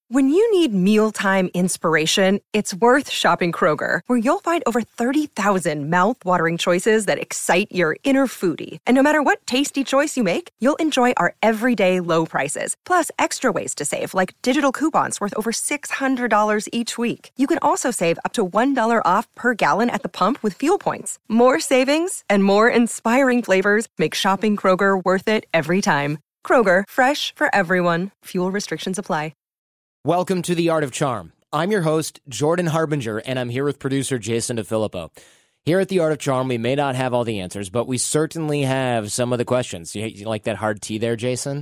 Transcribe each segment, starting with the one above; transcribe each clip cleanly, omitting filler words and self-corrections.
When you need mealtime inspiration, it's worth shopping Kroger, where you'll find over 30,000 mouth-watering choices that excite your inner foodie. And no matter what tasty choice you make, you'll enjoy our everyday low prices, plus extra ways to save, like digital coupons worth over $600 each week. You can also save up to $1 off per gallon at the pump with fuel points. More savings and more inspiring flavors make shopping Kroger worth it every time. Kroger, fresh for everyone. Fuel restrictions apply. Welcome to The Art of Charm. I'm your host, Jordan Harbinger, and I'm here with producer Jason DeFilippo. Here at The Art of Charm, we may not have all the answers, but we certainly have some of the questions. You like that hard T there, Jason?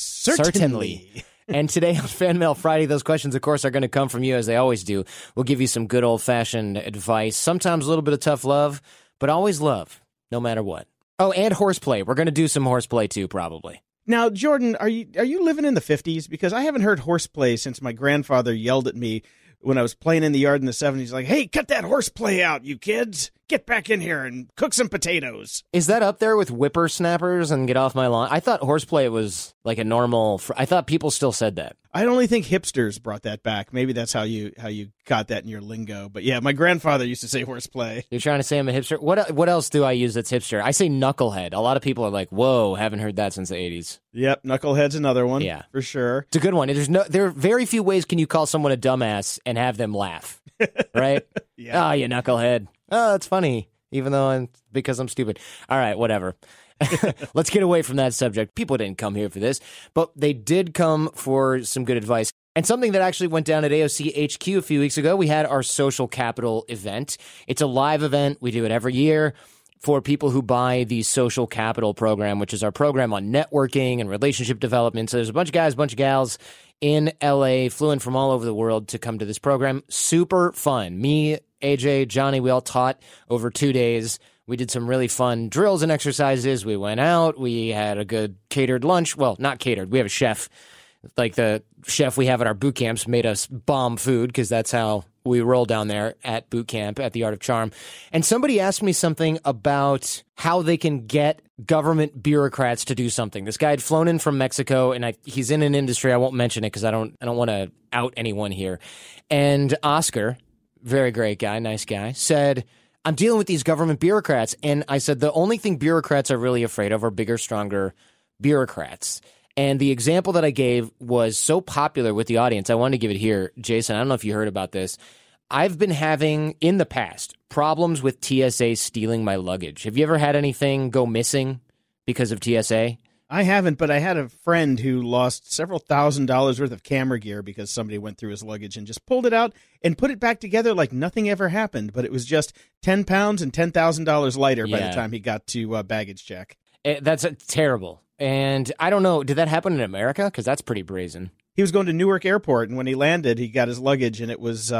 Certainly. And today on Fan Mail Friday, those questions, of course, are going to come from you, as they always do. We'll give you some good old-fashioned advice, sometimes a little bit of tough love, but always love, no matter what. Oh, and horseplay. We're going to do some horseplay, too, probably. Now, Jordan, are you living in the 50s? Because I haven't heard horseplay since my grandfather yelled at me when I was playing in the yard in the 70s, like, hey, cut that horseplay out, you kids. Get back in here and cook some potatoes. Is that up there with whippersnappers and get off my lawn? I thought horseplay was like a normal... I thought people still said that. I only think hipsters brought that back. Maybe that's how you got that in your lingo. But yeah, my grandfather used to say horseplay. You're trying to say I'm a hipster? What else do I use that's hipster? I say knucklehead. A lot of people are like, whoa, haven't heard that since the 80s. Yep, knucklehead's another one. Yeah. For sure. It's a good one. There are very few ways can you call someone a dumbass and have them laugh, right? Yeah. Oh, you knucklehead. Oh, it's funny, even though because I'm stupid. All right, whatever. Let's get away from that subject. People didn't come here for this, but they did come for some good advice. And something that actually went down at AOC HQ a few weeks ago, we had our Social Capital event. It's a live event. We do it every year for people who buy the Social Capital program, which is our program on networking and relationship development. So there's a bunch of guys, a bunch of gals in LA, flew in from all over the world to come to this program. Super fun. Me, AJ, Johnny, we all taught over 2 days. We did some really fun drills and exercises. We went out. We had a good catered lunch. Well, not catered. We have a chef. Like the chef we have at our boot camps made us bomb food because that's how we roll down there at boot camp at The Art of Charm. And somebody asked me something about how they can get government bureaucrats to do something. This guy had flown in from Mexico, and he's in an industry. I won't mention it because I don't want to out anyone here. And Oscar, very great guy, nice guy, said, I'm dealing with these government bureaucrats. And I said, the only thing bureaucrats are really afraid of are bigger, stronger bureaucrats. And the example that I gave was so popular with the audience, I wanted to give it here. Jason, I don't know if you heard about this. I've been having, in the past, problems with TSA stealing my luggage. Have you ever had anything go missing because of TSA? I haven't, but I had a friend who lost several $1,000s worth of camera gear because somebody went through his luggage and just pulled it out and put it back together like nothing ever happened. But it was just 10 pounds and $10,000 lighter by the time he got to baggage check. That's terrible. And I don't know, did that happen in America? Because that's pretty brazen. He was going to Newark Airport, and when he landed, he got his luggage, and it was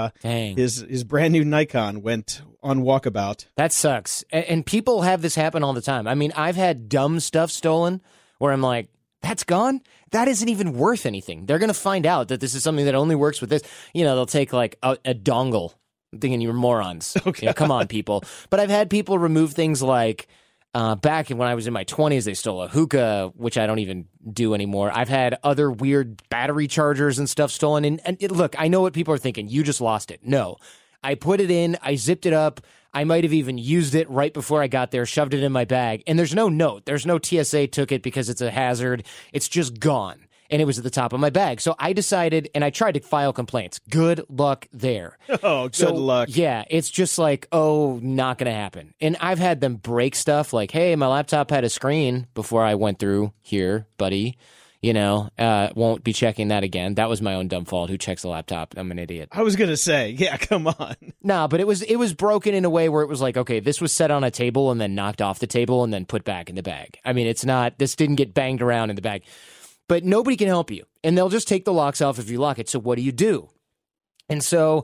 his brand new Nikon went on walkabout. That sucks. And people have this happen all the time. I mean, I've had dumb stuff stolen where I'm like, that's gone? That isn't even worth anything. They're going to find out that this is something that only works with this. You know, they'll take like a dongle. I'm thinking you're morons. Okay. You know, come on, people. But I've had people remove things like, back when I was in my 20s, they stole a hookah, which I don't even do anymore. I've had other weird battery chargers and stuff stolen. And look, I know what people are thinking. You just lost it. No. I put it in. I zipped it up. I might have even used it right before I got there, shoved it in my bag. And there's no note. There's no TSA took it because it's a hazard. It's just gone. And it was at the top of my bag. So I decided, and I tried to file complaints. Good luck there. Oh, good luck. Yeah, it's just like, oh, not going to happen. And I've had them break stuff like, hey, my laptop had a screen before I went through here, buddy. You know, won't be checking that again. That was my own dumb fault. Who checks the laptop? I'm an idiot. I was going to say, yeah, come on. No, but it was broken in a way where it was like, okay, this was set on a table and then knocked off the table and then put back in the bag. I mean, this didn't get banged around in the bag. But nobody can help you, and they'll just take the locks off if you lock it. So what do you do? And so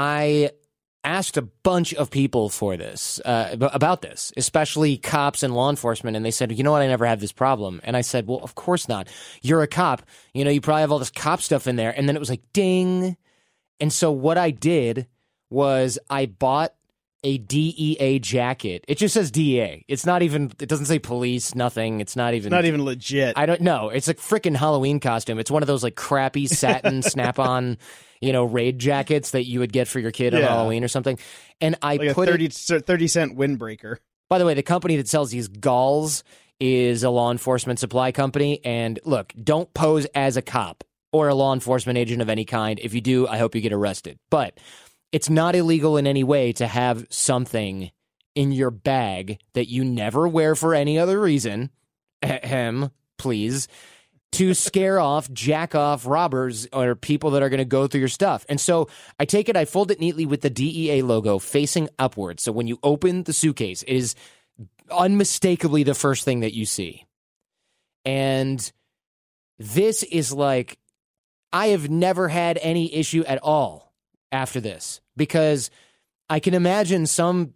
I asked a bunch of people for this, about this, especially cops and law enforcement, and they said, you know what, I never had this problem. And I said, well, of course not. You're a cop. You know, you probably have all this cop stuff in there. And then it was like, ding. And so what I did was I bought a DEA jacket. It just says DEA. It doesn't say police, nothing. It's not even legit. I don't know. It's a freaking Halloween costume. It's one of those like crappy satin snap-on, raid jackets that you would get for your kid on Halloween or something. And I like put a 30-cent windbreaker. By the way, the company that sells these galls is a law enforcement supply company. And look, don't pose as a cop or a law enforcement agent of any kind. If you do, I hope you get arrested. But it's not illegal in any way to have something in your bag that you never wear for any other reason, please, to scare off, jack off robbers or people that are going to go through your stuff. And so I take it, I fold it neatly with the DEA logo facing upwards. So when you open the suitcase, it is unmistakably the first thing that you see. And this is like, I have never had any issue at all after this, because I can imagine some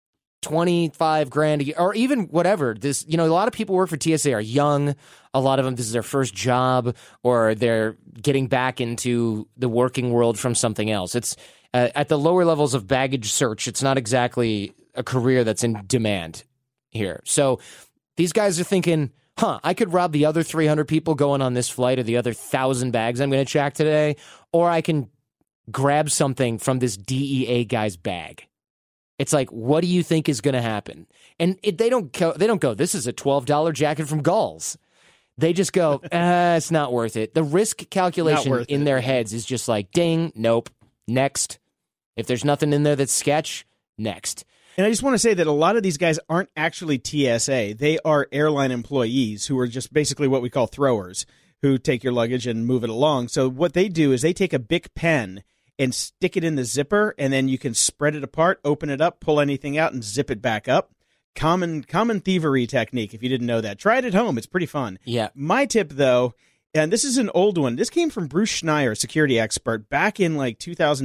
25 grand a year, or even whatever this, a lot of people work for TSA are young. A lot of them, this is their first job, or they're getting back into the working world from something else. It's at the lower levels of baggage search. It's not exactly a career that's in demand here. So these guys are thinking, I could rob the other 300 people going on this flight, or the other 1,000 bags I'm going to check today, or I can grab something from this DEA guy's bag. It's like, what do you think is going to happen? And they don't go, this is a $12 jacket from Galls. They just go, it's not worth it. The risk calculation in their heads is just like, ding, nope, next. If there's nothing in there that's sketch, next. And I just want to say that a lot of these guys aren't actually TSA. They are airline employees who are just basically what we call throwers, who take your luggage and move it along. So what they do is they take a Bic pen and stick it in the zipper, and then you can spread it apart, open it up, pull anything out, and zip it back up. Common thievery technique, if you didn't know that. Try it at home. It's pretty fun. Yeah. My tip, though, and this is an old one. This came from Bruce Schneier, security expert, back in like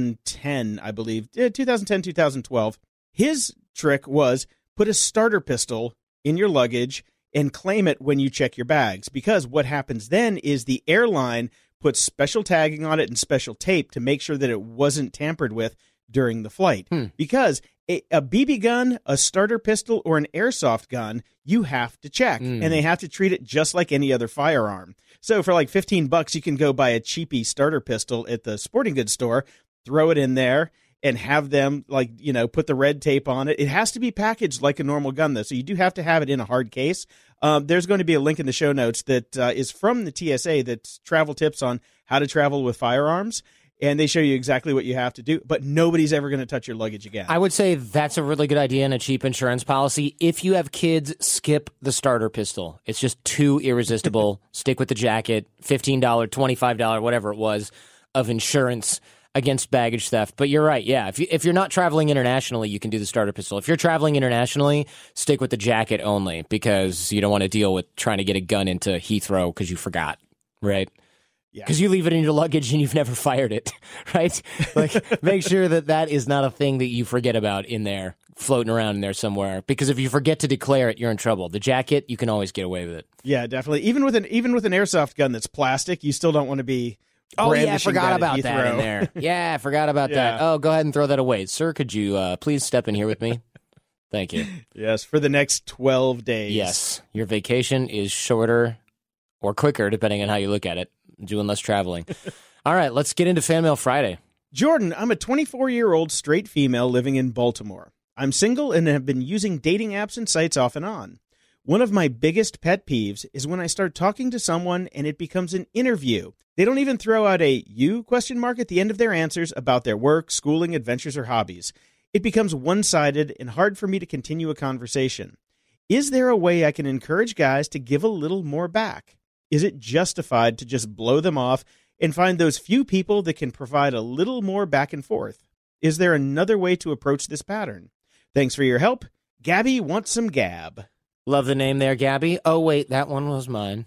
2010, I believe. 2010, 2012. His trick was put a starter pistol in your luggage and claim it when you check your bags. Because what happens then is the airline puts special tagging on it and special tape to make sure that it wasn't tampered with during the flight. Because a BB gun, a starter pistol, or an airsoft gun, you have to check. And they have to treat it just like any other firearm. So for like $15, you can go buy a cheapy starter pistol at the sporting goods store, throw it in there, and have them, put the red tape on it. It has to be packaged like a normal gun, though, so you do have to have it in a hard case. There's going to be a link in the show notes that is from the TSA, that's travel tips on how to travel with firearms, and they show you exactly what you have to do, but nobody's ever going to touch your luggage again. I would say that's a really good idea and a cheap insurance policy. If you have kids, skip the starter pistol. It's just too irresistible. Stick with the jacket, $15, $25, whatever it was, of insurance against baggage theft. But you're right, yeah. If you're not traveling internationally, you can do the starter pistol. If you're traveling internationally, stick with the jacket only, because you don't want to deal with trying to get a gun into Heathrow because you forgot, right? Yeah. Because you leave it in your luggage and you've never fired it, right? Like, make sure that is not a thing that you forget about in there, floating around in there somewhere. Because if you forget to declare it, you're in trouble. The jacket, you can always get away with it. Yeah, definitely. Even with an airsoft gun that's plastic, you still don't want to be. Oh, yeah, I forgot about that in there. Yeah, I forgot about that. Oh, go ahead and throw that away. Sir, could you please step in here with me? Thank you. Yes, for the next 12 days. Yes, your vacation is shorter or quicker, depending on how you look at it, doing less traveling. All right, let's get into Fan Mail Friday. Jordan, I'm a 24-year-old straight female living in Baltimore. I'm single and have been using dating apps and sites off and on. One of my biggest pet peeves is when I start talking to someone and it becomes an interview. They don't even throw out a "you?" at the end of their answers about their work, schooling, adventures, or hobbies. It becomes one-sided and hard for me to continue a conversation. Is there a way I can encourage guys to give a little more back? Is it justified to just blow them off and find those few people that can provide a little more back and forth? Is there another way to approach this pattern? Thanks for your help. Gabby wants some gab. Love the name there, Gabby. Oh, wait, that one was mine.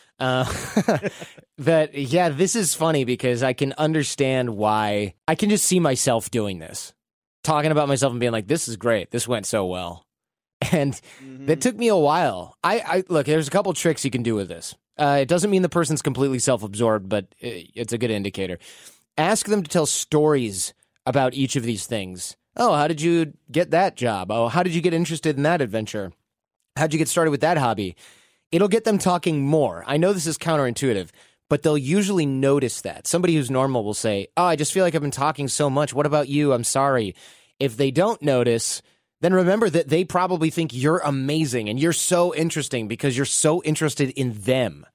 This is funny because I can understand why. I can just see myself doing this, talking about myself and being like, this is great. This went so well. And that took me a while. I look, there's a couple tricks you can do with this. It doesn't mean the person's completely self-absorbed, but it's a good indicator. Ask them to tell stories about each of these things Oh, how did you get that job? Oh, how did you get interested in that adventure? How'd you get started with that hobby? It'll get them talking more. I know this is counterintuitive, but they'll usually notice that. Somebody who's normal will say, oh, I just feel like I've been talking so much. What about you? I'm sorry. If they don't notice, then remember that they probably think you're amazing and you're so interesting because you're so interested in them.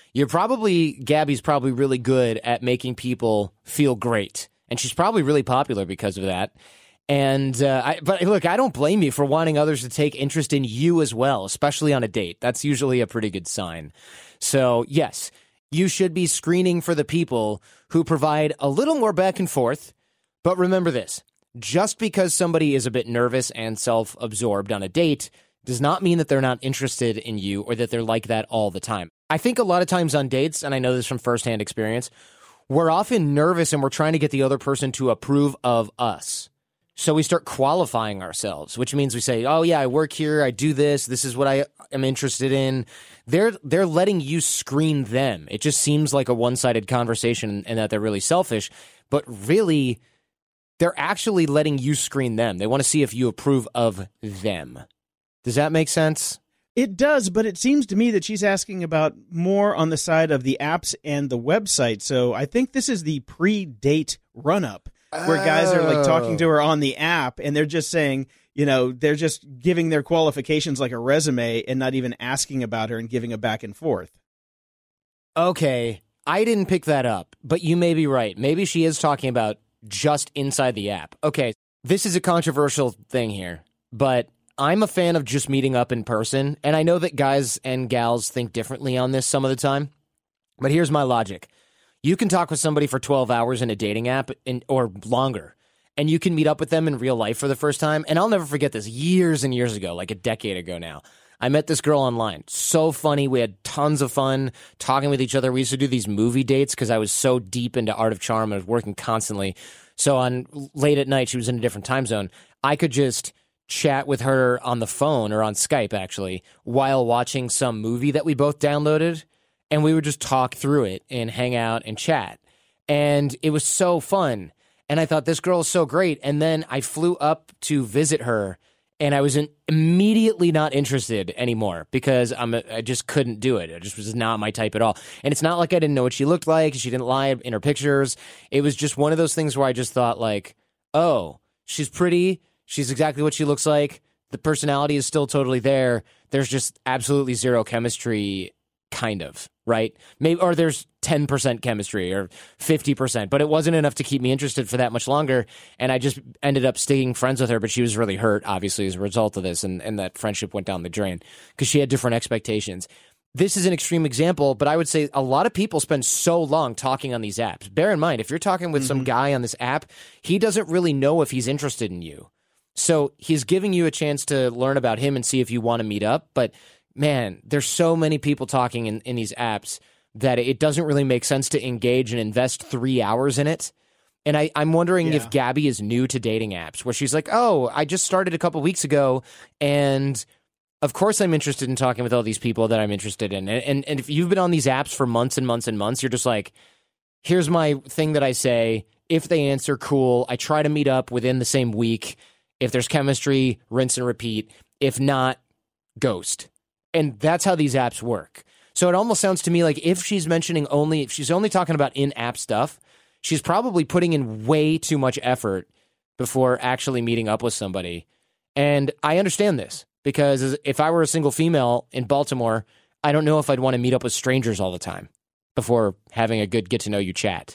Gabby's probably really good at making people feel great. And she's probably really popular because of that. And, but look, I don't blame you for wanting others to take interest in you as well, especially on a date. That's usually a pretty good sign. So, yes, you should be screening for the people who provide a little more back and forth. But remember this, just because somebody is a bit nervous and self-absorbed on a date does not mean that they're not interested in you or that they're like that all the time. I think a lot of times on dates, and I know this from firsthand experience, we're often nervous and we're trying to get the other person to approve of us. So we start qualifying ourselves, which means we say, oh, yeah, I work here. I do this. This is what I am interested in. They're letting you screen them. It just seems like a one-sided conversation and that they're really selfish. But really, they're actually letting you screen them. They want to see if you approve of them. Does that make sense? It does, but it seems to me that she's asking about more on the side of the apps and the website. So I think this is the pre-date run-up. Where guys are like talking to her on the app and they're just saying, they're just giving their qualifications like a resume and not even asking about her and giving a back and forth. Okay, I didn't pick that up, but you may be right. Maybe she is talking about just inside the app. Okay, this is a controversial thing here, but I'm a fan of just meeting up in person, and I know that guys and gals think differently on this some of the time, but here's my logic. You can talk with somebody for 12 hours in a dating app or longer, and you can meet up with them in real life for the first time. And I'll never forget this, years and years ago, like a decade ago now. I met this girl online. So funny. We had tons of fun talking with each other. We used to do these movie dates because I was so deep into Art of Charm. I was working constantly. So on late at night, she was in a different time zone. I could just chat with her on the phone or on Skype, actually, while watching some movie that we both downloaded. And we would just talk through it and hang out and chat. And it was so fun. And I thought, this girl is so great. And then I flew up to visit her, and I was immediately not interested anymore because I just couldn't do it. It just was not my type at all. And it's not like I didn't know what she looked like. She didn't lie in her pictures. It was just one of those things where I just thought, like, oh, she's pretty. She's exactly what she looks like. The personality is still totally there. There's just absolutely zero chemistry. Kind of, right? Maybe, or there's 10% chemistry or 50%, but it wasn't enough to keep me interested for that much longer. And I just ended up staying friends with her, but she was really hurt, obviously, as a result of this. And that friendship went down the drain because she had different expectations. This is an extreme example, but I would say a lot of people spend so long talking on these apps. Bear in mind, if you're talking with some guy on this app, he doesn't really know if he's interested in you. So he's giving you a chance to learn about him and see if you want to meet up, but man, there's so many people talking in these apps that it doesn't really make sense to engage and invest 3 hours in it. And I'm wondering if Gabby is new to dating apps, where she's like, oh, I just started a couple weeks ago, and of course I'm interested in talking with all these people that I'm interested in. And if you've been on these apps for months and months and months, you're just like, here's my thing that I say. If they answer, cool. I try to meet up within the same week. If there's chemistry, rinse and repeat. If not, ghost. And that's how these apps work. So it almost sounds to me like if she's only talking about in-app stuff, she's probably putting in way too much effort before actually meeting up with somebody. And I understand this because if I were a single female in Baltimore, I don't know if I'd want to meet up with strangers all the time before having a good get-to-know-you chat.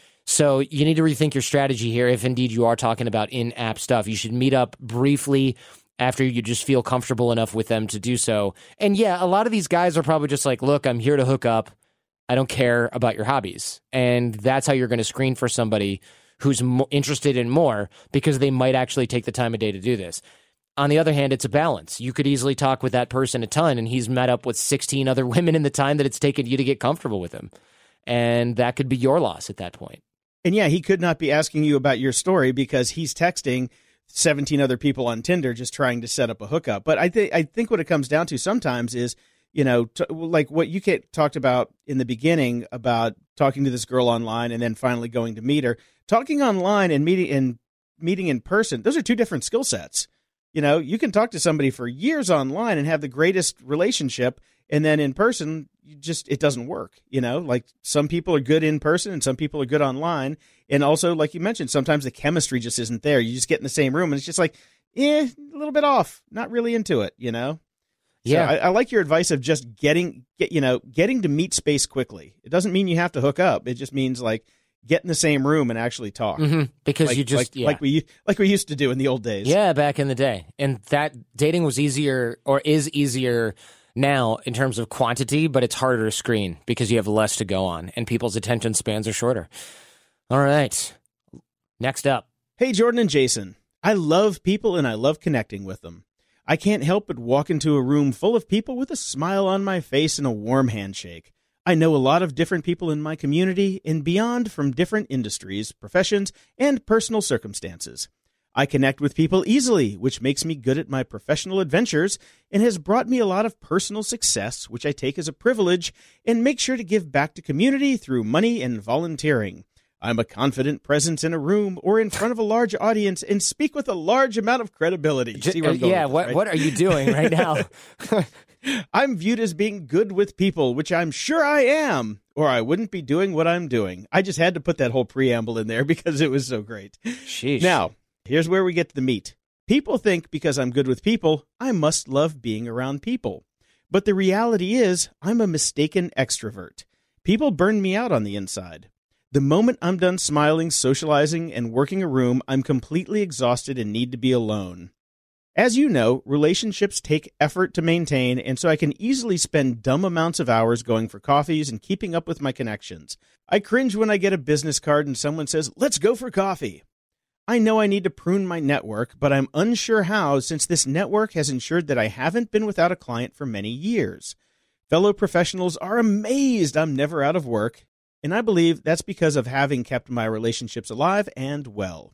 So you need to rethink your strategy here if indeed you are talking about in-app stuff. You should meet up briefly after you just feel comfortable enough with them to do so. And yeah, a lot of these guys are probably just like, look, I'm here to hook up. I don't care about your hobbies. And that's how you're going to screen for somebody who's interested in more because they might actually take the time of day to do this. On the other hand, it's a balance. You could easily talk with that person a ton and he's met up with 16 other women in the time that it's taken you to get comfortable with him. And that could be your loss at that point. And yeah, he could not be asking you about your story because he's texting 17 other people on Tinder just trying to set up a hookup. But I think what it comes down to sometimes is, like what you talked about in the beginning about talking to this girl online and then finally going to meet her. Talking online and meeting and meeting in person, those are two different skill sets. You know, you can talk to somebody for years online and have the greatest relationship, and then in person, it doesn't work. You know, like some people are good in person and some people are good online. And also, like you mentioned, sometimes the chemistry just isn't there. You just get in the same room and it's just like, a little bit off, not really into it, you know? Yeah. So I like your advice of just getting to meet space quickly. It doesn't mean you have to hook up. It just means like get in the same room and actually talk. Mm-hmm. Because like we used to do in the old days. Yeah, back in the day. And that dating was easier or is easier now in terms of quantity, but it's harder to screen because you have less to go on and people's attention spans are shorter. All right. Next up. Hey, Jordan and Jason. I love people and I love connecting with them. I can't help but walk into a room full of people with a smile on my face and a warm handshake. I know a lot of different people in my community and beyond from different industries, professions, and personal circumstances. I connect with people easily, which makes me good at my professional adventures and has brought me a lot of personal success, which I take as a privilege and make sure to give back to community through money and volunteering. I'm a confident presence in a room or in front of a large audience and speak with a large amount of credibility. See where I'm going with this, right? What are you doing right now? I'm viewed as being good with people, which I'm sure I am, or I wouldn't be doing what I'm doing. I just had to put that whole preamble in there because it was so great. Sheesh. Now, here's where we get to the meat. People think because I'm good with people, I must love being around people. But the reality is, I'm a mistaken extrovert. People burn me out on the inside. The moment I'm done smiling, socializing, and working a room, I'm completely exhausted and need to be alone. As you know, relationships take effort to maintain, and so I can easily spend dumb amounts of hours going for coffees and keeping up with my connections. I cringe when I get a business card and someone says, "Let's go for coffee." I know I need to prune my network, but I'm unsure how since this network has ensured that I haven't been without a client for many years. Fellow professionals are amazed I'm never out of work, and I believe that's because of having kept my relationships alive and well.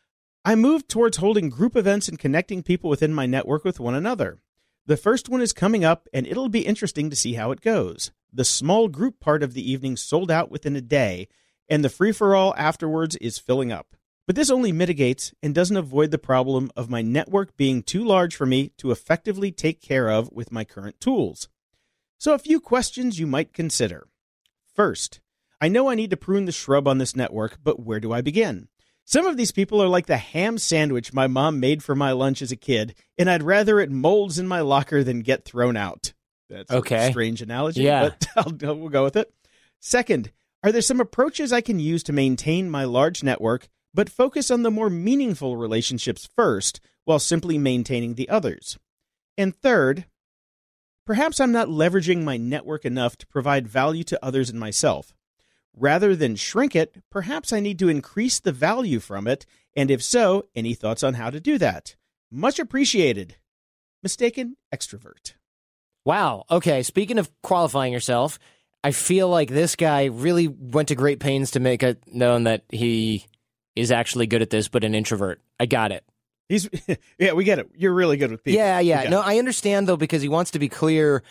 I moved towards holding group events and connecting people within my network with one another. The first one is coming up, and it'll be interesting to see how it goes. The small group part of the evening sold out within a day, and the free-for-all afterwards is filling up. But this only mitigates and doesn't avoid the problem of my network being too large for me to effectively take care of with my current tools. So a few questions you might consider. First, I know I need to prune the shrub on this network, but where do I begin? Some of these people are like the ham sandwich my mom made for my lunch as a kid, and I'd rather it molds in my locker than get thrown out. That's okay. A strange analogy, yeah. But we'll go with it. Second, are there some approaches I can use to maintain my large network, but focus on the more meaningful relationships first, while simply maintaining the others? And third, perhaps I'm not leveraging my network enough to provide value to others and myself. Rather than shrink it, perhaps I need to increase the value from it, and if so, any thoughts on how to do that? Much appreciated. Mistaken extrovert. Wow. Okay, speaking of qualifying yourself, I feel like this guy really went to great pains to make it known that he is actually good at this, but an introvert. I got it. Yeah, we get it. You're really good with people. Yeah. No, I understand, though, because he wants to be clear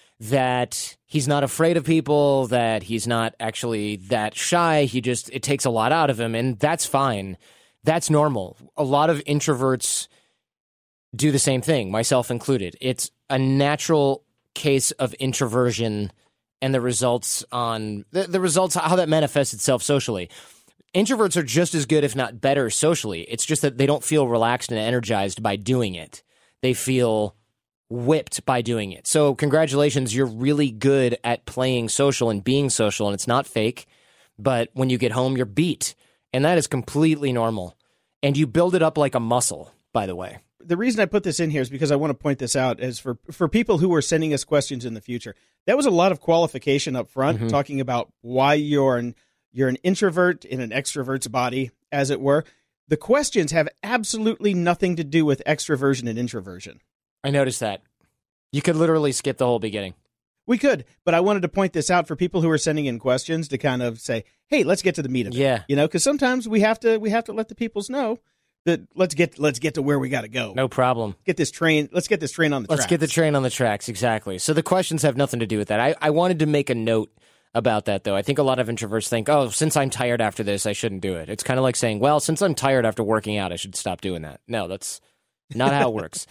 that he's not afraid of people, that he's not actually that shy. It takes a lot out of him, and that's fine. That's normal. A lot of introverts do the same thing, myself included. It's a natural case of introversion and the results on the results, how that manifests itself socially. Introverts are just as good, if not better, socially. It's just that they don't feel relaxed and energized by doing it. They feel whipped by doing it. So congratulations, you're really good at playing social and being social, and it's not fake, but when you get home, you're beat, and that is completely normal. And you build it up like a muscle, by the way. The reason I put this in here is because I want to point this out as for people who are sending us questions in the future. That was a lot of qualification up front, talking about why you're an introvert in an extrovert's body, as it were. The questions have absolutely nothing to do with extroversion and introversion. I noticed that. You could literally skip the whole beginning. We could, but I wanted to point this out for people who are sending in questions to kind of say, "Hey, let's get to the meat of it." Yeah, because sometimes we have to let the peoples know that let's get to where we got to go. No problem. Let's get this train on the tracks. Let's get the train on the tracks, exactly. So the questions have nothing to do with that. I wanted to make a note about that, though. I think a lot of introverts think, oh, since I'm tired after this, I shouldn't do it. It's kind of like saying, well, since I'm tired after working out, I should stop doing that. No, that's not how it works.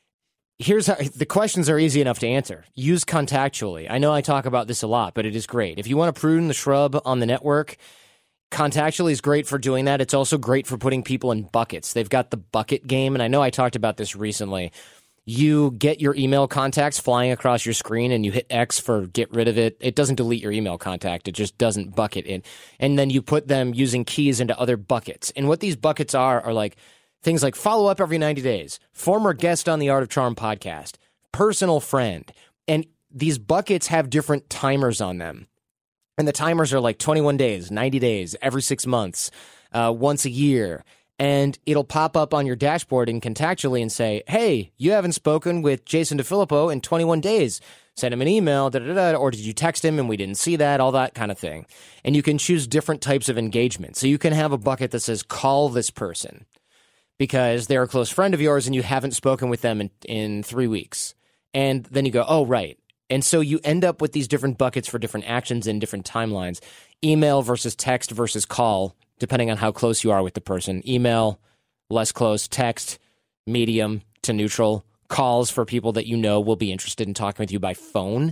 Here's how the questions are easy enough to answer. Use Contactually. I know I talk about this a lot, but it is great. If you want to prune the shrub on the network, Contactually is great for doing that. It's also great for putting people in buckets. They've got the bucket game, and I know I talked about this recently. You get your email contacts flying across your screen, and you hit X for get rid of it. It doesn't delete your email contact. It just doesn't bucket it. And then you put them using keys into other buckets. And what these buckets are like things like follow up every 90 days, former guest on the Art of Charm podcast, personal friend. And these buckets have different timers on them. And the timers are like 21 days, 90 days, every 6 months, once a year. And it'll pop up on your dashboard in Contactually and say, hey, you haven't spoken with Jason DeFilippo in 21 days. Send him an email, or did you text him and we didn't see that, all that kind of thing. And you can choose different types of engagement. So you can have a bucket that says, call this person, because they're a close friend of yours and you haven't spoken with them in 3 weeks. And then you go, oh, right. And so you end up with these different buckets for different actions in different timelines. Email versus text versus call, depending on how close you are with the person. Email, less close. Text, medium to neutral. Calls for people that you know will be interested in talking with you by phone.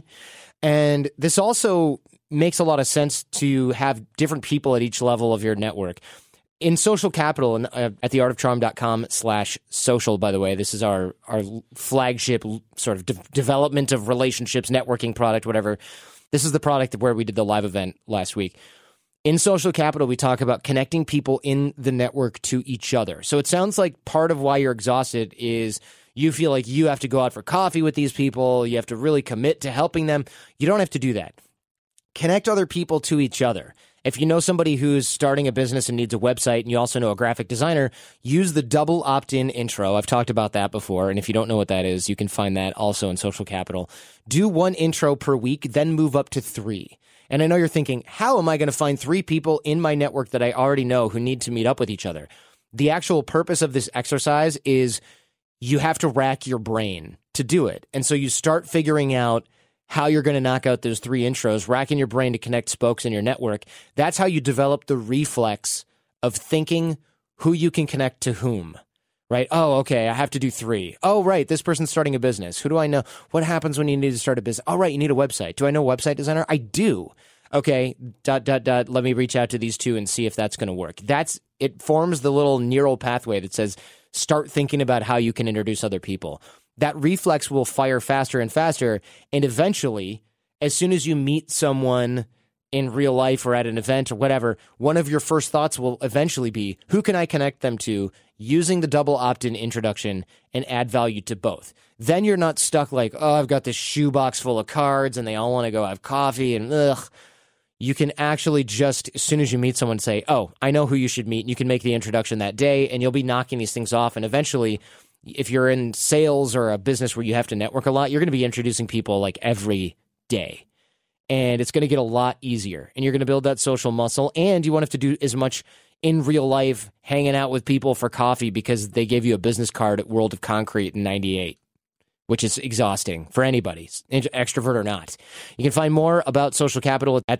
And this also makes a lot of sense to have different people at each level of your network. In Social Capital, and at theartofcharm.com/social, by the way, this is our flagship sort of development of relationships, networking product, whatever. This is the product where we did the live event last week. In Social Capital, we talk about connecting people in the network to each other. So it sounds like part of why you're exhausted is you feel like you have to go out for coffee with these people. You have to really commit to helping them. You don't have to do that. Connect other people to each other. If you know somebody who's starting a business and needs a website, and you also know a graphic designer, use the double opt-in intro. I've talked about that before, and if you don't know what that is, you can find that also in Social Capital. Do 1 intro per week, then move up to 3. And I know you're thinking, how am I going to find 3 people in my network that I already know who need to meet up with each other? The actual purpose of this exercise is you have to rack your brain to do it. And so you start figuring out how you're going to knock out those 3 intros, racking your brain to connect spokes in your network. That's how you develop the reflex of thinking who you can connect to whom, right? Oh, okay, I have to do 3. Oh, right, this person's starting a business. Who do I know? What happens when you need to start a business? Oh, right, you need a website. Do I know a website designer? I do. Okay, ... Let me reach out to these 2 and see if that's going to work. It forms the little neural pathway that says, start thinking about how you can introduce other people. That reflex will fire faster and faster, and eventually, as soon as you meet someone in real life or at an event or whatever, one of your first thoughts will eventually be, who can I connect them to using the double opt-in introduction and add value to both? Then you're not stuck like, oh, I've got this shoebox full of cards and they all want to go have coffee and ugh. You can actually just, as soon as you meet someone, say, oh, I know who you should meet. And you can make the introduction that day, and you'll be knocking these things off, and eventually, if you're in sales or a business where you have to network a lot, you're going to be introducing people like every day. And it's going to get a lot easier. And you're going to build that social muscle. And you won't have to do as much in real life hanging out with people for coffee because they gave you a business card at World of Concrete in 98, which is exhausting for anybody, extrovert or not. You can find more about Social Capital at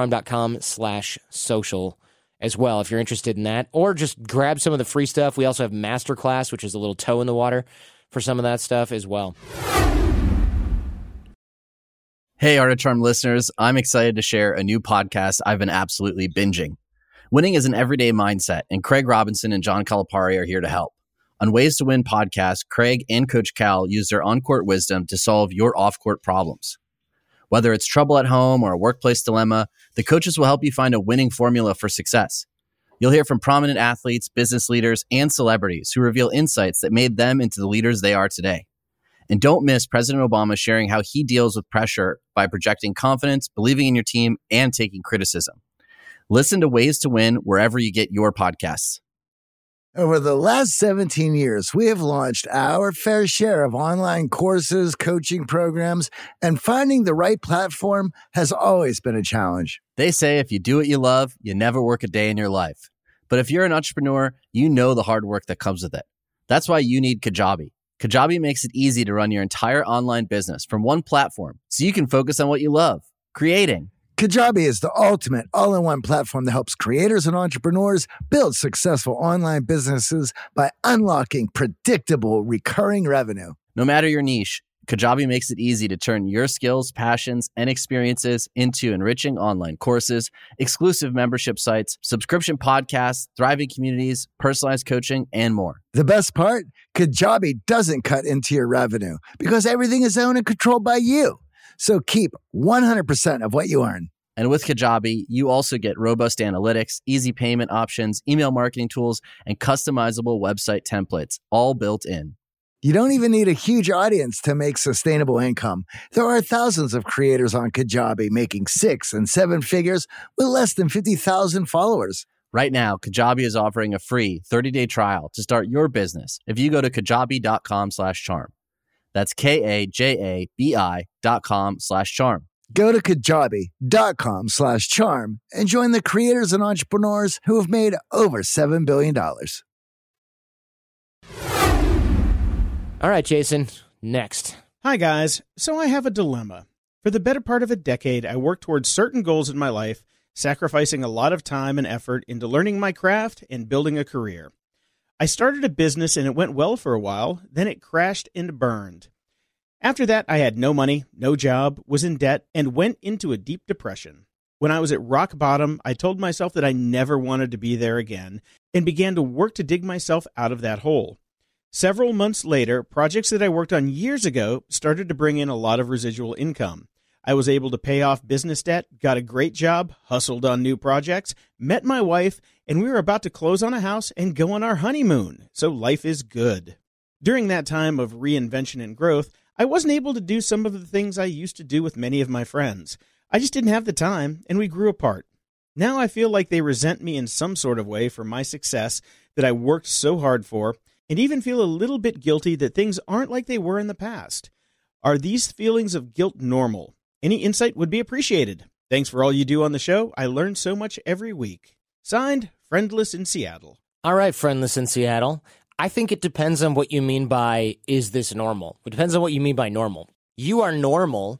theartofcharm.com/social. as well, if you're interested in that, or just grab some of the free stuff. We also have Masterclass, which is a little toe in the water for some of that stuff as well. Hey, Art of Charm listeners, I'm excited to share a new podcast I've been absolutely binging. Winning is an everyday mindset, and Craig Robinson and John Calipari are here to help. On Ways to Win podcast, Craig and Coach Cal use their on-court wisdom to solve your off-court problems. Whether it's trouble at home or a workplace dilemma, the coaches will help you find a winning formula for success. You'll hear from prominent athletes, business leaders, and celebrities who reveal insights that made them into the leaders they are today. And don't miss President Obama sharing how he deals with pressure by projecting confidence, believing in your team, and taking criticism. Listen to Ways to Win wherever you get your podcasts. Over the last 17 years, we have launched our fair share of online courses, coaching programs, and finding the right platform has always been a challenge. They say if you do what you love, you never work a day in your life. But if you're an entrepreneur, you know the hard work that comes with it. That's why you need Kajabi. Kajabi makes it easy to run your entire online business from one platform so you can focus on what you love, creating. Kajabi is the ultimate all-in-one platform that helps creators and entrepreneurs build successful online businesses by unlocking predictable, recurring revenue. No matter your niche, Kajabi makes it easy to turn your skills, passions, and experiences into enriching online courses, exclusive membership sites, subscription podcasts, thriving communities, personalized coaching, and more. The best part? Kajabi doesn't cut into your revenue because everything is owned and controlled by you. So keep 100% of what you earn. And with Kajabi, you also get robust analytics, easy payment options, email marketing tools, and customizable website templates, all built in. You don't even need a huge audience to make sustainable income. There are thousands of creators on Kajabi making 6 and 7 figures with less than 50,000 followers. Right now, Kajabi is offering a free 30-day trial to start your business if you go to kajabi.com/charm. That's KAJABI.com/charm. Go to kajabi.com/charm and join the creators and entrepreneurs who have made over $7 billion. All right, Jason, next. Hi, guys. So I have a dilemma. For the better part of a decade, I worked towards certain goals in my life, sacrificing a lot of time and effort into learning my craft and building a career. I started a business and it went well for a while, then it crashed and burned. After that, I had no money, no job, was in debt, and went into a deep depression. When I was at rock bottom, I told myself that I never wanted to be there again and began to work to dig myself out of that hole. Several months later, projects that I worked on years ago started to bring in a lot of residual income. I was able to pay off business debt, got a great job, hustled on new projects, met my wife, and we were about to close on a house and go on our honeymoon. So life is good. During that time of reinvention and growth, I wasn't able to do some of the things I used to do with many of my friends. I just didn't have the time, and we grew apart. Now I feel like they resent me in some sort of way for my success that I worked so hard for, and even feel a little bit guilty that things aren't like they were in the past. Are these feelings of guilt normal? Any insight would be appreciated. Thanks for all you do on the show. I learn so much every week. Signed, Friendless in Seattle. All right, Friendless in Seattle. I think it depends on what you mean by, is this normal? It depends on what you mean by normal. You are normal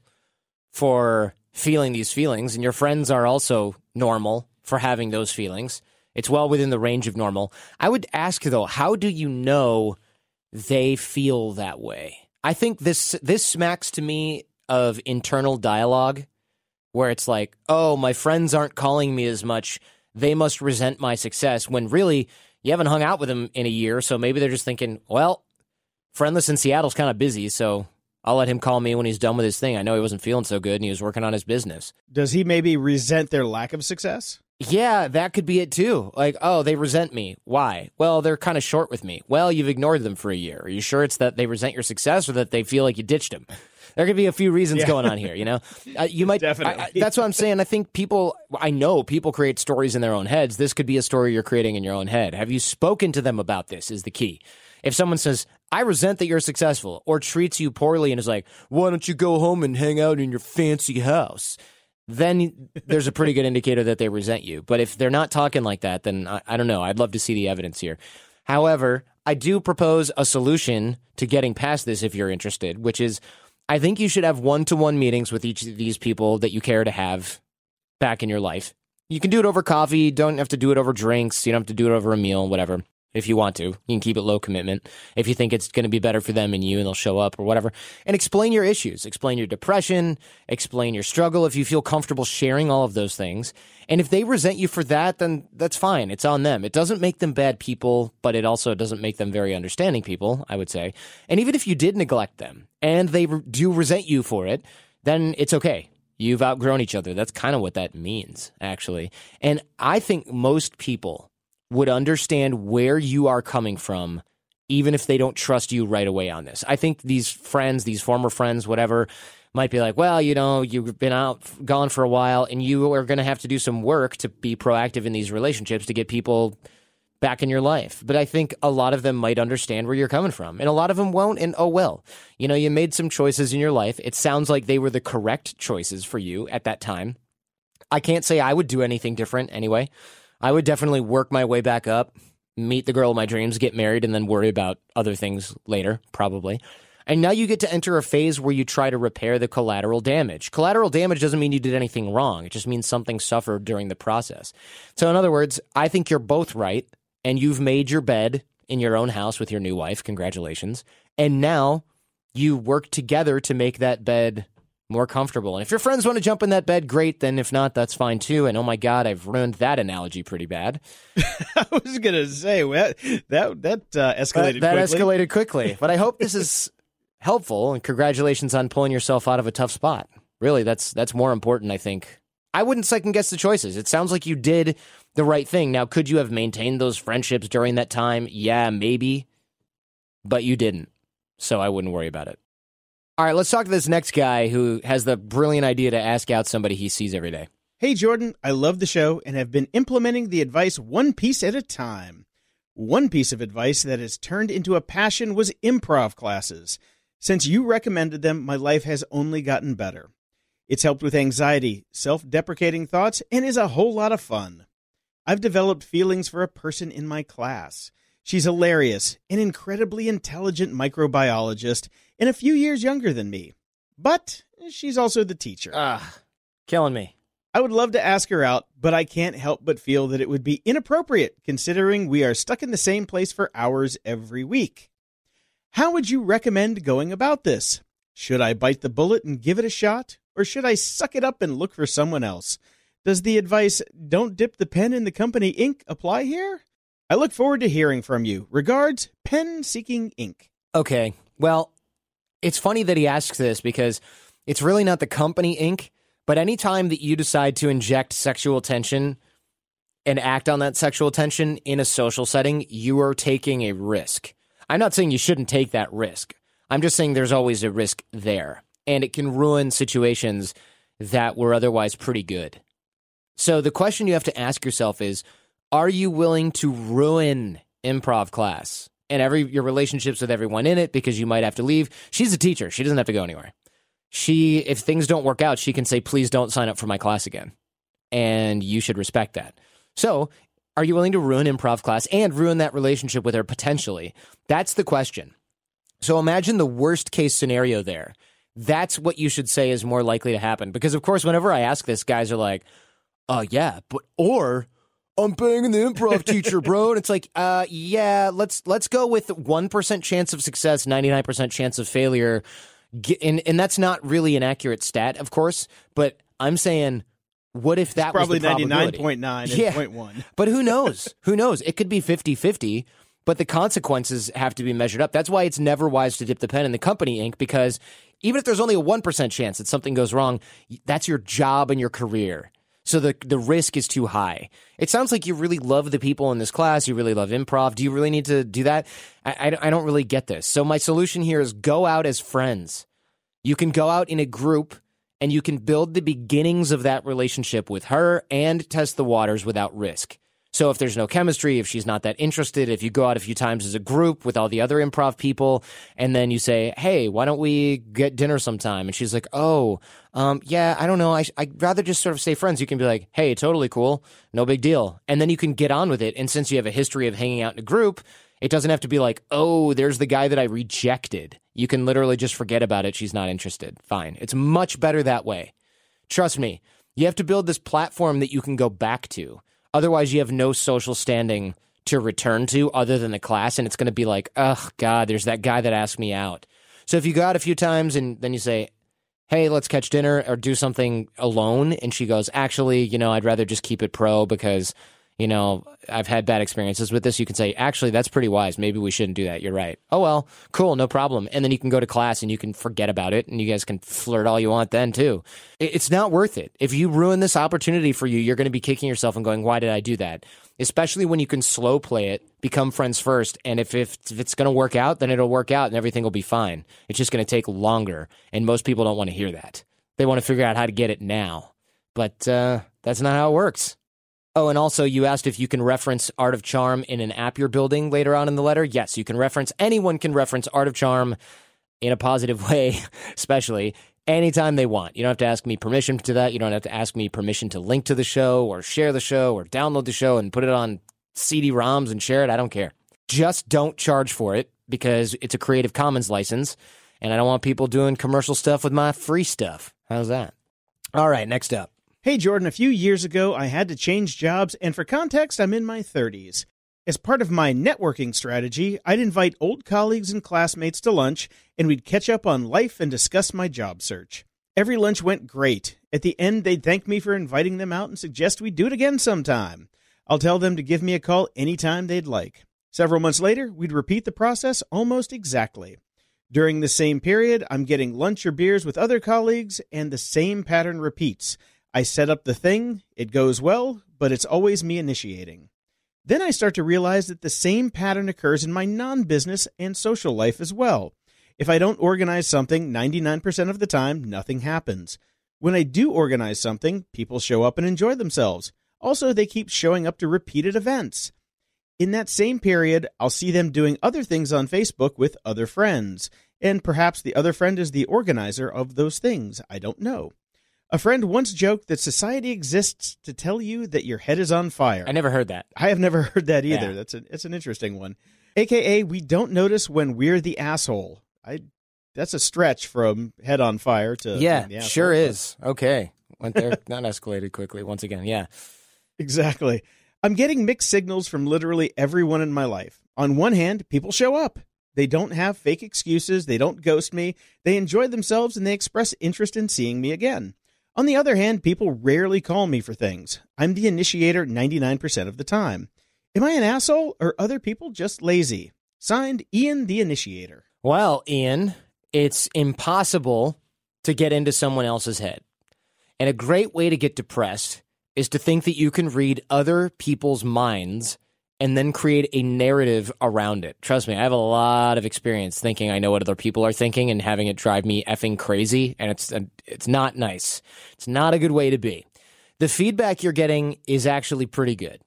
for feeling these feelings, and your friends are also normal for having those feelings. It's well within the range of normal. I would ask, though, how do you know they feel that way? I think this smacks to me of internal dialogue, where it's like, oh, my friends aren't calling me as much. They must resent my success, when really you haven't hung out with them in a year, so maybe they're just thinking, well, Friendless in Seattle's kind of busy, so I'll let him call me when he's done with his thing. I know he wasn't feeling so good, and he was working on his business. Does he maybe resent their lack of success? Yeah, that could be it, too. Like, oh, they resent me. Why? Well, they're kind of short with me. Well, you've ignored them for a year. Are you sure it's that they resent your success or that they feel like you ditched them? There could be a few reasons going on here, you know? You might. Definitely. That's what I'm saying. I think I know people create stories in their own heads. This could be a story you're creating in your own head. Have you spoken to them about this is the key. If someone says, I resent that you're successful, or treats you poorly and is like, why don't you go home and hang out in your fancy house? Then there's a pretty good indicator that they resent you. But if they're not talking like that, then I don't know. I'd love to see the evidence here. However, I do propose a solution to getting past this if you're interested, which is I think you should have one-to-one meetings with each of these people that you care to have back in your life. You can do it over coffee. You don't have to do it over drinks. You don't have to do it over a meal, whatever. If you want to, you can keep it low commitment. If you think it's going to be better for them and you and they'll show up or whatever. And explain your issues. Explain your depression. Explain your struggle if you feel comfortable sharing all of those things. And if they resent you for that, then that's fine. It's on them. It doesn't make them bad people, but it also doesn't make them very understanding people, I would say. And even if you did neglect them and they do resent you for it, then it's okay. You've outgrown each other. That's kind of what that means, actually. And I think most people would understand where you are coming from, even if they don't trust you right away on this. I think these friends, these former friends, whatever, might be like, well, you know, you've been gone for a while, and you are going to have to do some work to be proactive in these relationships to get people back in your life. But I think a lot of them might understand where you're coming from, and a lot of them won't, and oh well. You know, you made some choices in your life. It sounds like they were the correct choices for you at that time. I can't say I would do anything different anyway. I would definitely work my way back up, meet the girl of my dreams, get married, and then worry about other things later, probably. And now you get to enter a phase where you try to repair the collateral damage. Collateral damage doesn't mean you did anything wrong. It just means something suffered during the process. So in other words, I think you're both right, and you've made your bed in your own house with your new wife. Congratulations. And now you work together to make that bed more comfortable. And if your friends want to jump in that bed, great. Then if not, that's fine too. And oh my God, I've ruined that analogy pretty bad. I was going to say, that escalated That quickly. escalated quickly. But I hope this is helpful, and congratulations on pulling yourself out of a tough spot. Really, that's more important, I think. I wouldn't second guess the choices. It sounds like you did the right thing. Now, could you have maintained those friendships during that time? Yeah, maybe. But you didn't. So I wouldn't worry about it. All right, let's talk to this next guy who has the brilliant idea to ask out somebody he sees every day. Hey, Jordan, I love the show and have been implementing the advice one piece at a time. One piece of advice that has turned into a passion was improv classes. Since you recommended them, my life has only gotten better. It's helped with anxiety, self-deprecating thoughts, and is a whole lot of fun. I've developed feelings for a person in my class. She's hilarious, an incredibly intelligent microbiologist, and a few years younger than me. But she's also the teacher. Killing me. I would love to ask her out, but I can't help but feel that it would be inappropriate considering we are stuck in the same place for hours every week. How would you recommend going about this? Should I bite the bullet and give it a shot, or should I suck it up and look for someone else? Does the advice, don't dip the pen in the company ink, apply here? I look forward to hearing from you. Regards, Pen Seeking Ink. Okay, well, it's funny that he asks this because it's really not the company ink, but anytime that you decide to inject sexual tension and act on that sexual tension in a social setting, you are taking a risk. I'm not saying you shouldn't take that risk. I'm just saying there's always a risk there, and it can ruin situations that were otherwise pretty good. So the question you have to ask yourself is, are you willing to ruin improv class and your relationships with everyone in it because you might have to leave? She's a teacher. She doesn't have to go anywhere. If things don't work out, she can say, please don't sign up for my class again. And you should respect that. So are you willing to ruin improv class and ruin that relationship with her potentially? That's the question. So imagine the worst case scenario there. That's what you should say is more likely to happen. Because, of course, whenever I ask this, guys are like, yeah, or I'm banging the improv teacher, bro. And it's like, yeah, let's go with 1% chance of success, 99% chance of failure. And that's not really an accurate stat, of course. But I'm saying, what if that was the probability? Probably 99.9 and yeah. 0.1. But who knows? Who knows? It could be 50-50, but the consequences have to be measured up. That's why it's never wise to dip the pen in the company ink, because even if there's only a 1% chance that something goes wrong, that's your job and your career. So the risk is too high. It sounds like you really love the people in this class. You really love improv. Do you really need to do that? I don't really get this. So my solution here is go out as friends. You can go out in a group and you can build the beginnings of that relationship with her and test the waters without risk. So if there's no chemistry, if she's not that interested, if you go out a few times as a group with all the other improv people, and then you say, hey, why don't we get dinner sometime? And she's like, yeah, I don't know. I'd rather just sort of stay friends. You can be like, hey, totally cool. No big deal. And then you can get on with it. And since you have a history of hanging out in a group, it doesn't have to be like, oh, there's the guy that I rejected. You can literally just forget about it. She's not interested. Fine. It's much better that way. Trust me. You have to build this platform that you can go back to. Otherwise, you have no social standing to return to other than the class, and it's going to be like, oh, God, there's that guy that asked me out. So if you go out a few times and then you say, hey, let's catch dinner or do something alone, and she goes, actually, I'd rather just keep it pro because, I've had bad experiences with this. You can say, actually, that's pretty wise. Maybe we shouldn't do that. You're right. Oh, well, cool, no problem. And then you can go to class and you can forget about it, and you guys can flirt all you want then, too. It's not worth it. If you ruin this opportunity for you, you're going to be kicking yourself and going, why did I do that? Especially when you can slow play it, become friends first, and if it's going to work out, then it'll work out and everything will be fine. It's just going to take longer, and most people don't want to hear that. They want to figure out how to get it now. But that's not how it works. Oh, and also you asked if you can reference Art of Charm in an app you're building later on in the letter. Yes, you can reference. Anyone can reference Art of Charm in a positive way, especially anytime they want. You don't have to ask me permission to that. You don't have to ask me permission to link to the show or share the show or download the show and put it on CD-ROMs and share it. I don't care. Just don't charge for it because it's a Creative Commons license. And I don't want people doing commercial stuff with my free stuff. How's that? All right, next up. Hey, Jordan, a few years ago, I had to change jobs, and for context, I'm in my 30s. As part of my networking strategy, I'd invite old colleagues and classmates to lunch, and we'd catch up on life and discuss my job search. Every lunch went great. At the end, they'd thank me for inviting them out and suggest we do it again sometime. I'll tell them to give me a call anytime they'd like. Several months later, we'd repeat the process almost exactly. During the same period, I'm getting lunch or beers with other colleagues, and the same pattern repeats. I set up the thing, it goes well, but it's always me initiating. Then I start to realize that the same pattern occurs in my non-business and social life as well. If I don't organize something, 99% of the time, nothing happens. When I do organize something, people show up and enjoy themselves. Also, they keep showing up to repeated events. In that same period, I'll see them doing other things on Facebook with other friends. And perhaps the other friend is the organizer of those things. I don't know. A friend once joked that society exists to tell you that your head is on fire. I never heard that. I have never heard that either. Yeah. It's an interesting one. AKA, we don't notice when we're the asshole. That's a stretch from head on fire to Yeah, the asshole, sure is. Okay. Went there. Not escalated quickly once again. Yeah. Exactly. I'm getting mixed signals from literally everyone in my life. On one hand, people show up. They don't have fake excuses. They don't ghost me. They enjoy themselves and they express interest in seeing me again. On the other hand, people rarely call me for things. I'm the initiator 99% of the time. Am I an asshole or other people just lazy? Signed, Ian the Initiator. Well, Ian, it's impossible to get into someone else's head. And a great way to get depressed is to think that you can read other people's minds and then create a narrative around it. Trust me, I have a lot of experience thinking I know what other people are thinking and having it drive me effing crazy, and it's not nice. It's not a good way to be. The feedback you're getting is actually pretty good.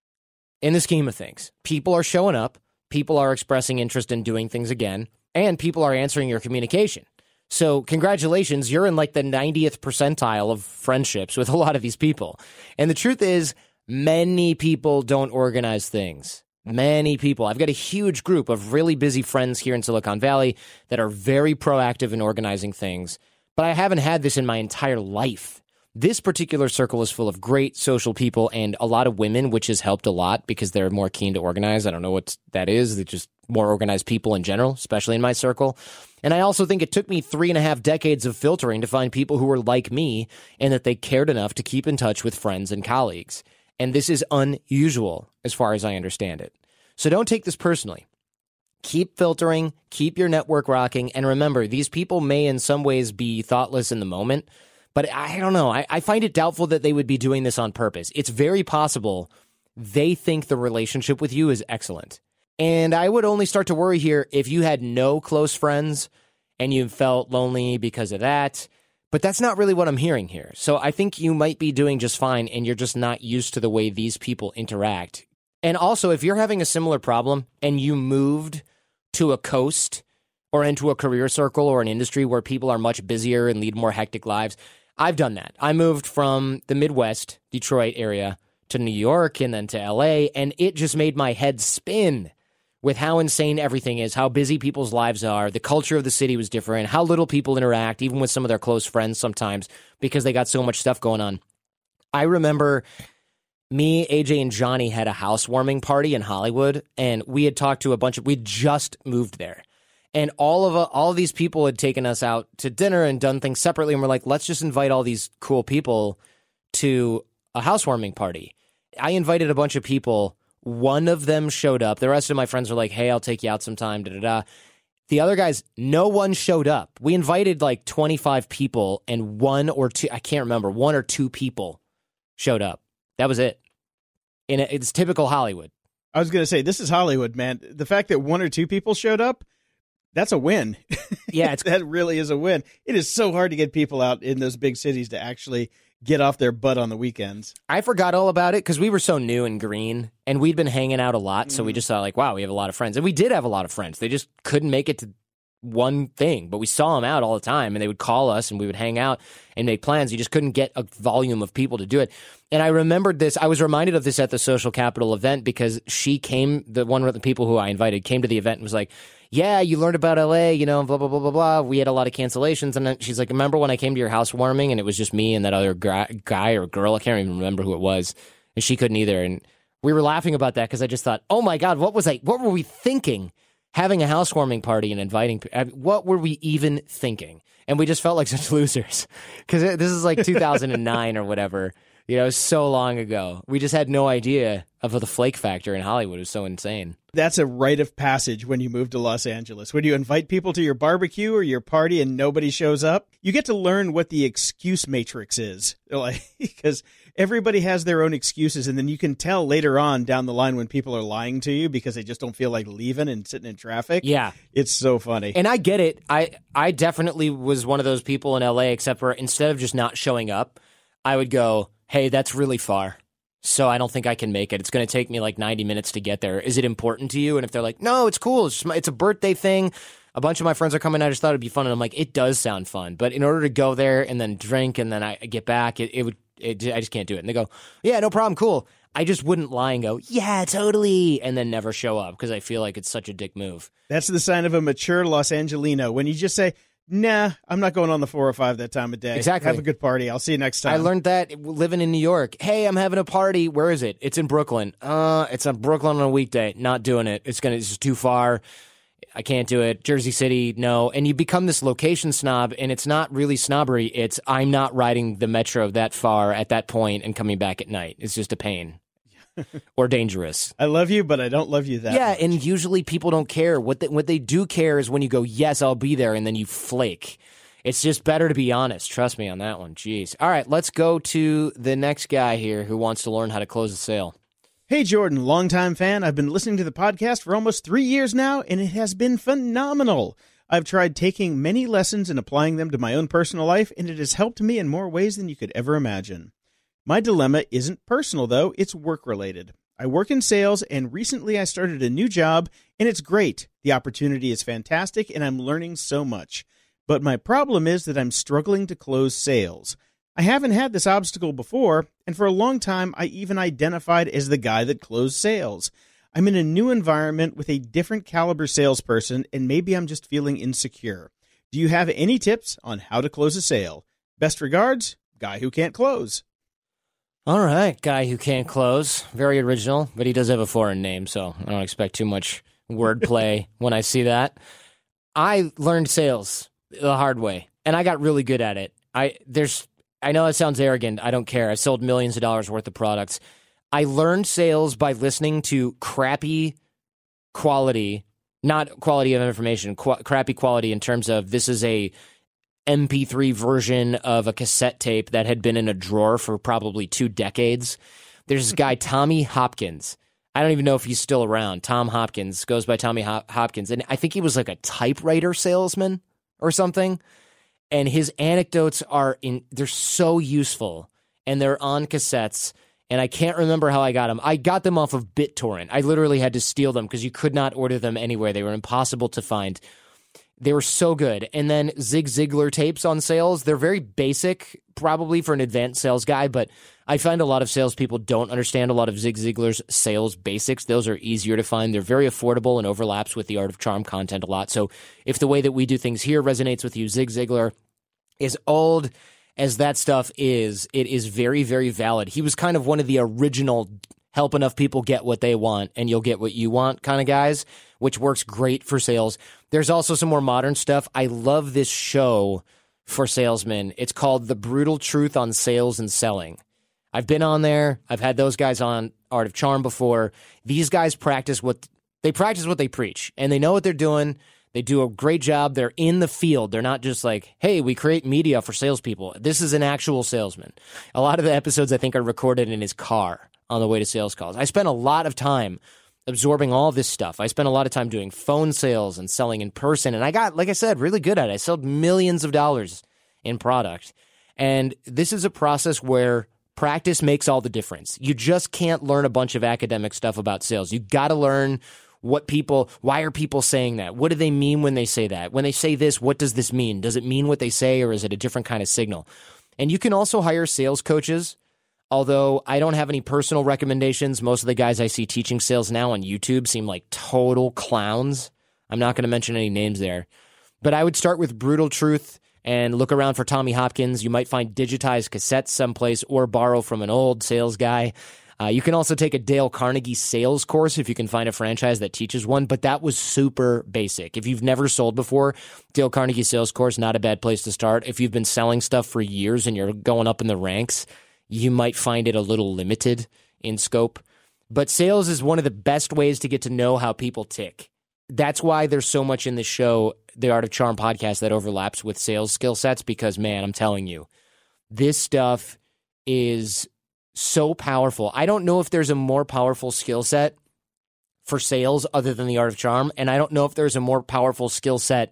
In the scheme of things, people are showing up, people are expressing interest in doing things again, and people are answering your communication. So congratulations, you're in like the 90th percentile of friendships with a lot of these people. And the truth is, many people don't organize things. Many people. I've got a huge group of really busy friends here in Silicon Valley that are very proactive in organizing things, but I haven't had this in my entire life. This particular circle is full of great social people and a lot of women, which has helped a lot because they're more keen to organize. I don't know what that is. They're just more organized people in general, especially in my circle. And I also think it took me 3.5 decades of filtering to find people who were like me and that they cared enough to keep in touch with friends and colleagues. And this is unusual as far as I understand it. So don't take this personally. Keep filtering, keep your network rocking, and remember, these people may in some ways be thoughtless in the moment, but I don't know. I find it doubtful that they would be doing this on purpose. It's very possible they think the relationship with you is excellent. And I would only start to worry here if you had no close friends and you felt lonely because of that. But that's not really what I'm hearing here. So I think you might be doing just fine and you're just not used to the way these people interact. And also, if you're having a similar problem and you moved to a coast or into a career circle or an industry where people are much busier and lead more hectic lives, I've done that. I moved from the Midwest, Detroit area, to New York and then to LA, and it just made my head spin with how insane everything is, how busy people's lives are. The culture of the city was different, how little people interact, even with some of their close friends sometimes, because they got so much stuff going on. I remember me, AJ, and Johnny had a housewarming party in Hollywood, and we had talked to we'd just moved there. And all of these people had taken us out to dinner and done things separately, and we're like, let's just invite all these cool people to a housewarming party. I invited a bunch of people. One of them showed up. The rest of my friends were like, hey, I'll take you out sometime, da-da-da. The other guys, no one showed up. We invited like 25 people, and one or two people showed up. That was it. And it's typical Hollywood. I was going to say, this is Hollywood, man. The fact that 1 or 2 people showed up, that's a win. Yeah, that really is a win. It is so hard to get people out in those big cities to actually get off their butt on the weekends. I forgot all about it because we were so new and green, and we'd been hanging out a lot, so we just thought, like, wow, we have a lot of friends. And we did have a lot of friends. They just couldn't make it to one thing, but we saw them out all the time, and they would call us and we would hang out and make plans. You just couldn't get a volume of people to do it. And I remembered this. I was reminded of this at the Social Capital event because one of the people who I invited came to the event and was like, yeah, you learned about LA, blah, blah, blah, blah, blah. We had a lot of cancellations. And then she's like, remember when I came to your housewarming and it was just me and that other guy or girl? I can't even remember who it was. And she couldn't either. And we were laughing about that because I just thought, oh my God, what were we thinking? Having a housewarming party and inviting, what were we even thinking? And we just felt like such losers because this is like 2009 or whatever. So long ago. We just had no idea of the flake factor in Hollywood. It was so insane. That's a rite of passage when you move to Los Angeles. When you invite people to your barbecue or your party and nobody shows up, you get to learn what the excuse matrix is. Because everybody has their own excuses, and then you can tell later on down the line when people are lying to you because they just don't feel like leaving and sitting in traffic. Yeah. It's so funny. And I get it. I definitely was one of those people in LA, except for instead of just not showing up, I would go, hey, that's really far, so I don't think I can make it. It's going to take me like 90 minutes to get there. Is it important to you? And if they're like, no, it's cool. It's a birthday thing. A bunch of my friends are coming. I just thought it'd be fun. And I'm like, it does sound fun. But in order to go there and then drink and then I get back, I just can't do it. And they go, yeah, no problem. Cool. I just wouldn't lie and go, yeah, totally. And then never show up because I feel like it's such a dick move. That's the sign of a mature Los Angelino. When you just say, nah, I'm not going on the 405 that time of day. Exactly. Have a good party. I'll see you next time. I learned that living in New York. Hey, I'm having a party. Where is it? It's in Brooklyn. It's in Brooklyn on a weekday. Not doing it. It's just too far. I can't do it. Jersey City, no. And you become this location snob, and it's not really snobbery. It's I'm not riding the metro that far at that point and coming back at night. It's just a pain. Or dangerous. I love you, but I don't love you that much. And usually people don't care. What they do care is when you go, yes, I'll be there, and then you flake. It's just better to be honest. Trust me on that one. Jeez. All right, let's go to the next guy here who wants to learn how to close a sale. Hey, Jordan, longtime fan. I've been listening to the podcast for almost 3 years now, and it has been phenomenal. I've tried taking many lessons and applying them to my own personal life, and it has helped me in more ways than you could ever imagine. My dilemma isn't personal, though. It's work-related. I work in sales, and recently I started a new job, and it's great. The opportunity is fantastic, and I'm learning so much. But my problem is that I'm struggling to close sales. I haven't had this obstacle before, and for a long time, I even identified as the guy that closed sales. I'm in a new environment with a different caliber salesperson, and maybe I'm just feeling insecure. Do you have any tips on how to close a sale? Best regards, Guy Who Can't Close. All right, Guy Who Can't Close. Very original, but he does have a foreign name, so I don't expect too much wordplay when I see that. I learned sales the hard way, and I got really good at it. I know it sounds arrogant. I don't care. I sold millions of dollars worth of products. I learned sales by listening to crappy quality, not quality of information, crappy quality in terms of this is a MP3 version of a cassette tape that had been in a drawer for probably 2 decades. There's this guy, Tommy Hopkins. I don't even know if he's still around. Tom Hopkins goes by Tommy Hopkins. And I think he was like a typewriter salesman or something. And his anecdotes they're so useful. And they're on cassettes. And I can't remember how I got them. I got them off of BitTorrent. I literally had to steal them because you could not order them anywhere. They were impossible to find. They were so good. And then Zig Ziglar tapes on sales. They're very basic, probably for an advanced sales guy, but I find a lot of salespeople don't understand a lot of Zig Ziglar's sales basics. Those are easier to find. They're very affordable and overlaps with the Art of Charm content a lot. So if the way that we do things here resonates with you, Zig Ziglar, as old as that stuff is, it is very, very valid. He was kind of one of the original help enough people get what they want and you'll get what you want kind of guys, which works great for sales. There's also some more modern stuff. I love this show for salesmen. It's called The Brutal Truth on Sales and Selling. I've been on there. I've had those guys on Art of Charm before. These guys practice what they preach, and they know what they're doing. They do a great job. They're in the field. They're not just like, hey, we create media for salespeople. This is an actual salesman. A lot of the episodes, I think, are recorded in his car on the way to sales calls. I spent a lot of time absorbing all this stuff. I spent a lot of time doing phone sales and selling in person, and I got, like I said, really good at it. I sold millions of dollars in product. And this is a process where practice makes all the difference. You just can't learn a bunch of academic stuff about sales. You got to learn why are people saying that? What do they mean when they say that? When they say this, what does this mean? Does it mean what they say, or is it a different kind of signal? And you can also hire sales coaches, although I don't have any personal recommendations. Most of the guys I see teaching sales now on YouTube seem like total clowns. I'm not going to mention any names there. But I would start with Brutal Truth and look around for Tommy Hopkins. You might find digitized cassettes someplace or borrow from an old sales guy. You can also take a Dale Carnegie sales course if you can find a franchise that teaches one, but that was super basic. If you've never sold before, Dale Carnegie sales course, not a bad place to start. If you've been selling stuff for years and you're going up in the ranks, you might find it a little limited in scope. But sales is one of the best ways to get to know how people tick. That's why there's so much in the show, the Art of Charm podcast, that overlaps with sales skill sets, because, man, I'm telling you, this stuff is so powerful. I don't know if there's a more powerful skill set for sales other than the Art of Charm, and I don't know if there's a more powerful skill set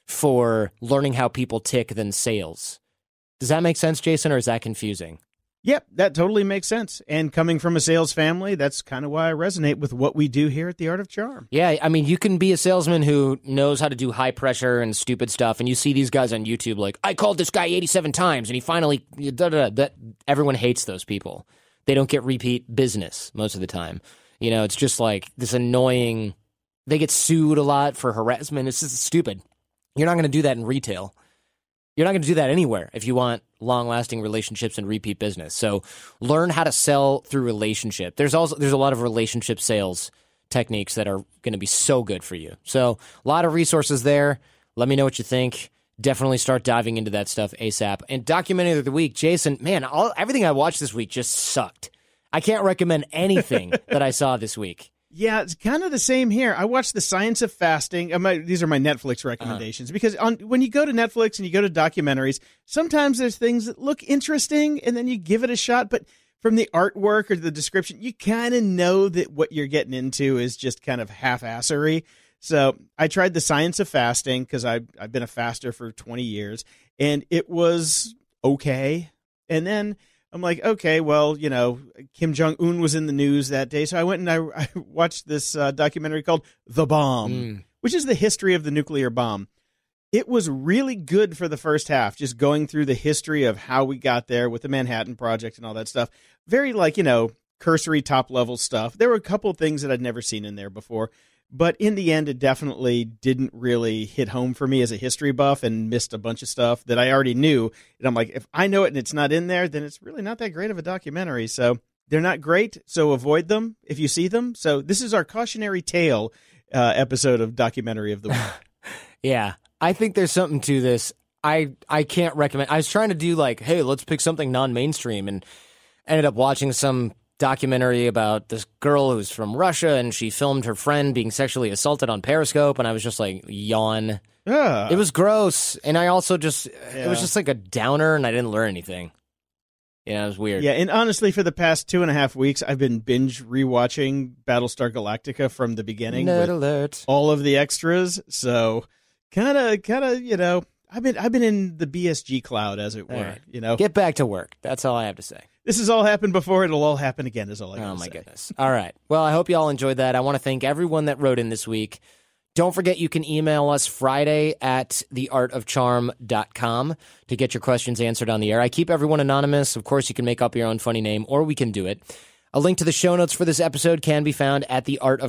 for learning how people tick than sales. Does that make sense, Jason, or is that confusing? Yep, that totally makes sense. And coming from a sales family, that's kind of why I resonate with what we do here at the Art of Charm. Yeah, I mean, you can be a salesman who knows how to do high pressure and stupid stuff, and you see these guys on YouTube like, I called this guy 87 times, and he finally... That everyone hates those people. They don't get repeat business most of the time. You know, it's just like this annoying... They get sued a lot for harassment. It's just stupid. You're not going to do that in retail. You're not going to do that anywhere if you want long-lasting relationships and repeat business. So learn how to sell through relationship. There's a lot of relationship sales techniques that are going to be so good for you. So a lot of resources there. Let me know what you think. Definitely start diving into that stuff ASAP. And documentary of the week, Jason, man, everything I watched this week just sucked. I can't recommend anything that I saw this week. Yeah, it's kind of the same here. I watched The Science of Fasting. These are my Netflix recommendations, because when you go to Netflix and you go to documentaries, sometimes there's things that look interesting and then you give it a shot, but from the artwork or the description, you kind of know that what you're getting into is just kind of half-assery. So I tried The Science of Fasting because I've been a faster for 20 years, and it was okay. And then I'm like, okay, well, you know, Kim Jong-un was in the news that day, so I went and I watched this documentary called The Bomb, which is the history of the nuclear bomb. It was really good for the first half, just going through the history of how we got there with the Manhattan Project and all that stuff. Very, like, you know, cursory top-level stuff. There were a couple of things that I'd never seen in there before. But in the end, it definitely didn't really hit home for me as a history buff, and missed a bunch of stuff that I already knew. And I'm like, if I know it and it's not in there, then it's really not that great of a documentary. So they're not great, so avoid them if you see them. So this is our cautionary tale episode of Documentary of the Week. Yeah, I think there's something to this. I can't recommend. I was trying to do like, hey, let's pick something non-mainstream, and ended up watching some documentary about this girl who's from Russia, and she filmed her friend being sexually assaulted on Periscope, and I was just like, yawn. It was gross, and I also just, it was just like a downer, and I didn't learn anything. Yeah, it was weird. Yeah, and honestly, for the past 2.5 weeks, I've been binge rewatching Battlestar Galactica from the beginning. Nerd alert. All of the extras, so kind of, you know, I've been in the BSG cloud, as it were. Right. You know, get back to work. That's all I have to say. This has all happened before. It'll all happen again, is all I gotta say. Oh, my goodness. All right. Well, I hope you all enjoyed that. I want to thank everyone that wrote in this week. Don't forget, you can email us Friday at theartofcharm.com to get your questions answered on the air. I keep everyone anonymous. Of course, you can make up your own funny name, or we can do it. A link to the show notes for this episode can be found at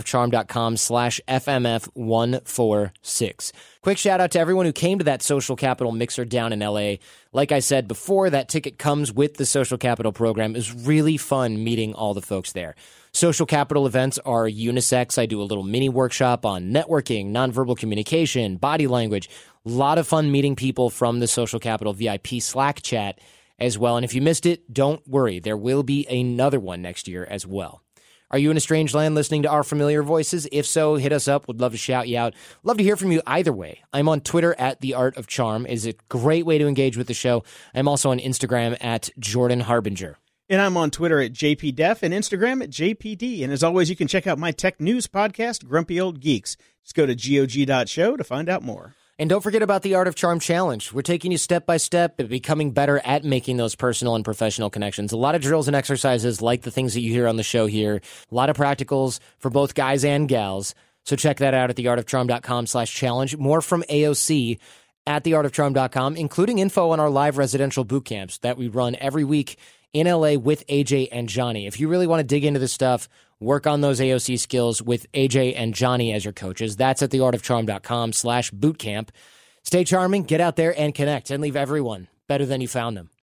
theartofcharm.com/FMF146. Quick shout out to everyone who came to that Social Capital Mixer down in LA. Like I said before, that ticket comes with the Social Capital program. It was really fun meeting all the folks there. Social Capital events are unisex. I do a little mini workshop on networking, nonverbal communication, body language. A lot of fun meeting people from the Social Capital VIP Slack chat as well. And if you missed it, don't worry. There will be another one next year as well. Are you in a strange land listening to our familiar voices? If so, hit us up. We'd love to shout you out. Love to hear from you either way. I'm on Twitter at The Art of Charm. It's a great way to engage with the show. I'm also on Instagram at Jordan Harbinger. And I'm on Twitter at JPDef and Instagram at JPD. And as always, you can check out my tech news podcast, Grumpy Old Geeks. Just go to GOG.show to find out more. And don't forget about the Art of Charm Challenge. We're taking you step by step at becoming better at making those personal and professional connections. A lot of drills and exercises like the things that you hear on the show here. A lot of practicals for both guys and gals. So check that out at theartofcharm.com/challenge. More from AOC at theartofcharm.com, including info on our live residential boot camps that we run every week in LA with AJ and Johnny. If you really want to dig into this stuff, work on those AOC skills with AJ and Johnny as your coaches. That's at theartofcharm.com/bootcamp. Stay charming, get out there and connect, and leave everyone better than you found them.